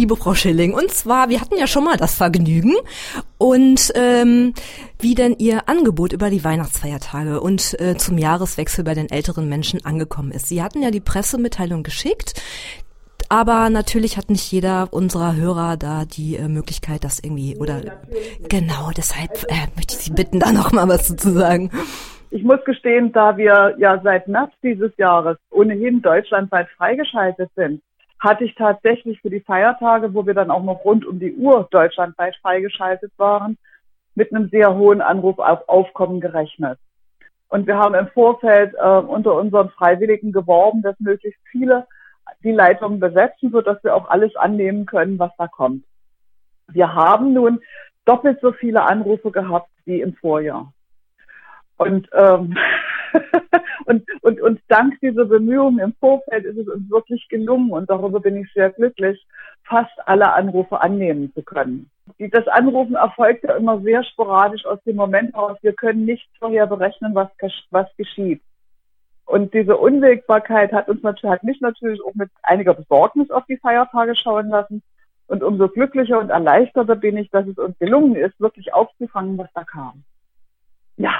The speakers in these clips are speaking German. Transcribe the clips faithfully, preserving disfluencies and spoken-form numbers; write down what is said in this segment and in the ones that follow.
liebe Frau Schilling. Und zwar, wir hatten ja schon mal das Vergnügen und ähm, wie denn Ihr Angebot über die Weihnachtsfeiertage und äh, zum Jahreswechsel bei den älteren Menschen angekommen ist. Sie hatten ja die Pressemitteilung geschickt, aber natürlich hat nicht jeder unserer Hörer da die äh, Möglichkeit, das irgendwie, oder genau, deshalb äh, möchte ich Sie bitten, da noch mal was zu sagen. Ich muss gestehen, da wir ja seit März dieses Jahres ohnehin deutschlandweit freigeschaltet sind, hatte ich tatsächlich für die Feiertage, wo wir dann auch noch rund um die Uhr deutschlandweit freigeschaltet waren, mit einem sehr hohen Anrufaufkommen gerechnet. Und wir haben im Vorfeld äh, unter unseren Freiwilligen geworben, dass möglichst viele die Leitung besetzen, sodass wir auch alles annehmen können, was da kommt. Wir haben nun doppelt so viele Anrufe gehabt wie im Vorjahr. Und, ähm, und, und, und dank dieser Bemühungen im Vorfeld ist es uns wirklich gelungen, und darüber bin ich sehr glücklich, fast alle Anrufe annehmen zu können. Das Anrufen erfolgt ja immer sehr sporadisch aus dem Moment heraus. Wir können nicht vorher berechnen, was, was geschieht. Und diese Unwägbarkeit hat uns natürlich, hat mich natürlich auch mit einiger Besorgnis auf die Feiertage schauen lassen. Und umso glücklicher und erleichterter bin ich, dass es uns gelungen ist, wirklich aufzufangen, was da kam. Ja.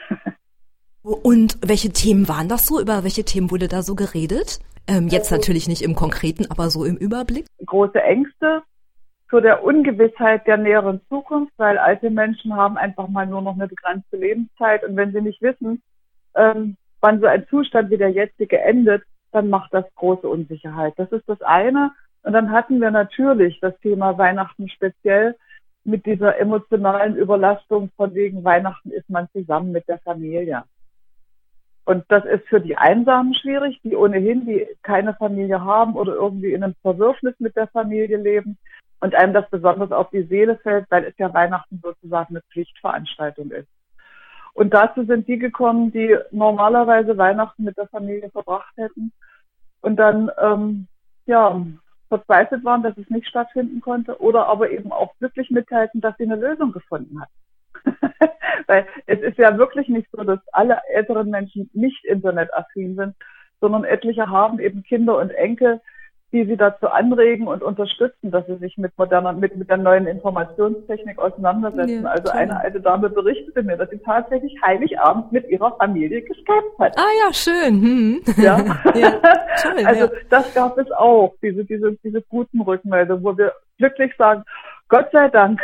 Und welche Themen waren das so? Über welche Themen wurde da so geredet? Ähm, jetzt also, natürlich nicht im Konkreten, aber so im Überblick. Große Ängste zu der Ungewissheit der näheren Zukunft, weil alte Menschen haben einfach mal nur noch eine begrenzte Lebenszeit. Und wenn sie nicht wissen, ähm, wann so ein Zustand wie der jetzige endet, dann macht das große Unsicherheit. Das ist das eine. Und dann hatten wir natürlich das Thema Weihnachten speziell mit dieser emotionalen Überlastung, von wegen Weihnachten ist man zusammen mit der Familie. Und das ist für die Einsamen schwierig, die ohnehin die keine Familie haben oder irgendwie in einem Verwürfnis mit der Familie leben und einem das besonders auf die Seele fällt, weil es ja Weihnachten sozusagen eine Pflichtveranstaltung ist. Und dazu sind die gekommen, die normalerweise Weihnachten mit der Familie verbracht hätten und dann ähm, ja verzweifelt waren, dass es nicht stattfinden konnte, oder aber eben auch glücklich mitteilten, dass sie eine Lösung gefunden hat. Weil es ist ja wirklich nicht so, dass alle älteren Menschen nicht internetaffin sind, sondern etliche haben eben Kinder und Enkel, die sie dazu anregen und unterstützen, dass sie sich mit moderner, mit, mit der neuen Informationstechnik auseinandersetzen. Ja, also eine alte Dame berichtete mir, dass sie tatsächlich Heiligabend mit ihrer Familie geskypt hat. Ah ja, schön. Hm. Ja, ja toll, also ja. Das gab es auch, diese, diese, diese guten Rückmeldungen, wo wir glücklich sagen, Gott sei Dank,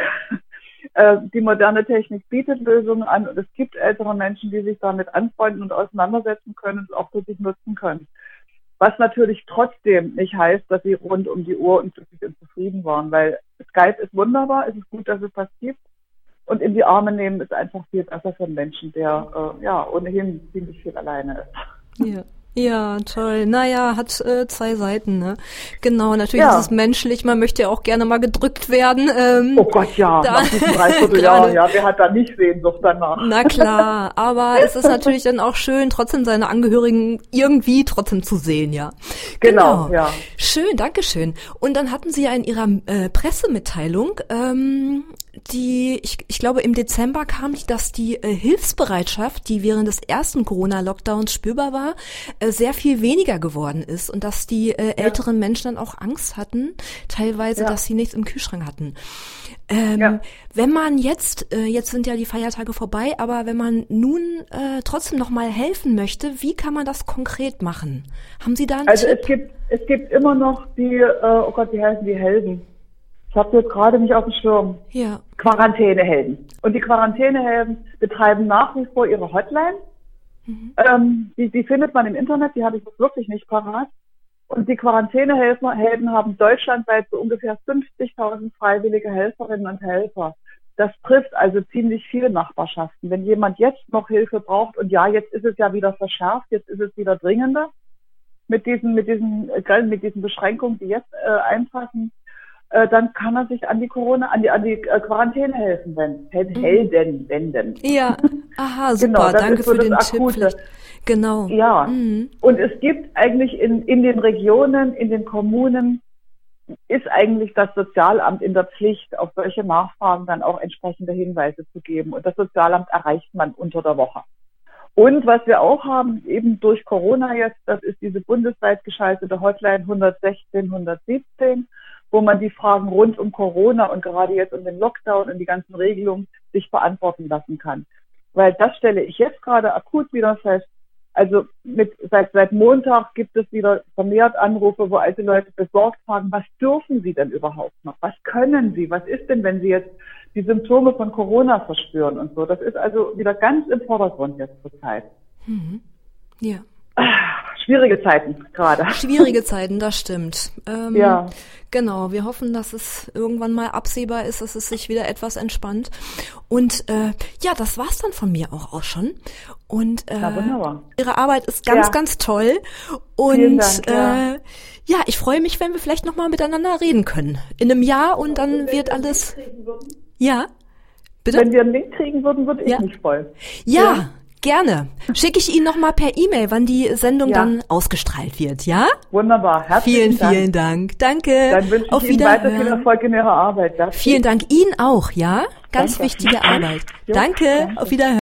äh, die moderne Technik bietet Lösungen an und es gibt ältere Menschen, die sich damit anfreunden und auseinandersetzen können und es auch für sich nutzen können. Was natürlich trotzdem nicht heißt, dass sie rund um die Uhr und glücklich und zufrieden waren, weil Skype ist wunderbar, es ist gut, dass es das gibt. Und in die Arme nehmen ist einfach viel besser für einen Menschen, der äh, ja ohnehin ziemlich viel alleine ist. Ja. Ja, toll. Naja, hat äh, zwei Seiten, ne? Genau, natürlich ja. ist es menschlich, man möchte ja auch gerne mal gedrückt werden. Ähm, oh Gott, ja, da, nach diesem Dreivierteljahr, ja, wer hat da nicht Sehnsucht danach? Na klar, aber es ist natürlich dann auch schön, trotzdem seine Angehörigen irgendwie trotzdem zu sehen, ja. Genau, genau. Ja. Schön, Dankeschön. Und dann hatten Sie ja in Ihrer äh, Pressemitteilung, ähm, die, ich, ich glaube im Dezember kam, dass die äh, Hilfsbereitschaft, die während des ersten Corona-Lockdowns spürbar war, äh, sehr viel weniger geworden ist und dass die äh, älteren ja. Menschen dann auch Angst hatten, teilweise, ja. dass sie nichts im Kühlschrank hatten. Ähm, ja. Wenn man jetzt, äh, jetzt sind ja die Feiertage vorbei, aber wenn man nun äh, trotzdem noch mal helfen möchte, wie kann man das konkret machen? Haben Sie da einen Also Tipp? es gibt, es gibt immer noch die, äh, oh Gott, wie heißen die Helden? Ich habe jetzt gerade nicht auf dem Schirm. Ja. Quarantänehelden. Und die Quarantänehelden betreiben nach wie vor ihre Hotline. Mhm. Ähm, die, die findet man im Internet, die habe ich wirklich nicht parat. Und die Quarantänehelden haben deutschlandweit so ungefähr fünfzigtausend freiwillige Helferinnen und Helfer. Das trifft also ziemlich viele Nachbarschaften. Wenn jemand jetzt noch Hilfe braucht, und ja, jetzt ist es ja wieder verschärft, jetzt ist es wieder dringender mit diesen, mit diesen, mit diesen Beschränkungen, die jetzt äh, einfassen, dann kann er sich an die Corona, an die, an die Quarantänehelfen wenden. Helden wenden. Ja, aha, super, genau, danke so für den Akute. Tipp. Genau. Ja, mhm. Und es gibt eigentlich in, in den Regionen, in den Kommunen, ist eigentlich das Sozialamt in der Pflicht, auf solche Nachfragen dann auch entsprechende Hinweise zu geben. Und das Sozialamt erreicht man unter der Woche. Und was wir auch haben, eben durch Corona jetzt, das ist diese bundesweit geschaltete Hotline hundertsechzehn hundertsiebzehn, wo man die Fragen rund um Corona und gerade jetzt um den Lockdown und die ganzen Regelungen sich beantworten lassen kann. Weil das stelle ich jetzt gerade akut wieder fest. Also mit, seit, seit Montag gibt es wieder vermehrt Anrufe, wo alte Leute besorgt fragen, was dürfen sie denn überhaupt noch? Was können sie? Was ist denn, wenn sie jetzt die Symptome von Corona verspüren und so? Das ist also wieder ganz im Vordergrund jetzt zur Zeit. Mhm. Ja. Schwierige Zeiten gerade. Schwierige Zeiten, das stimmt. Ähm, ja. Genau, wir hoffen, dass es irgendwann mal absehbar ist, dass es sich wieder etwas entspannt. Und äh, ja, das war's dann von mir auch, auch schon. Und äh, ja, wunderbar. Ihre Arbeit ist ganz, ja. ganz toll. Und Vielen Dank, ja. Äh, ja, ich freue mich, wenn wir vielleicht nochmal miteinander reden können. In einem Jahr und dann wird alles... Ja, bitte? Wenn wir einen Link kriegen würden, würde ich ja. mich freuen. Ja, ja. Gerne. Schicke ich Ihnen nochmal per E-Mail, wann die Sendung ja. dann ausgestrahlt wird, ja? Wunderbar. Herzlichen vielen, Dank. Vielen Dank. Danke. Dann wünsche ich Auf Ihnen weiter viel Erfolg in Ihrer Arbeit. Vielen Dank Ihnen auch, ja? Ganz Danke. wichtige Arbeit. Ja, danke. danke. Auf Wiederhören.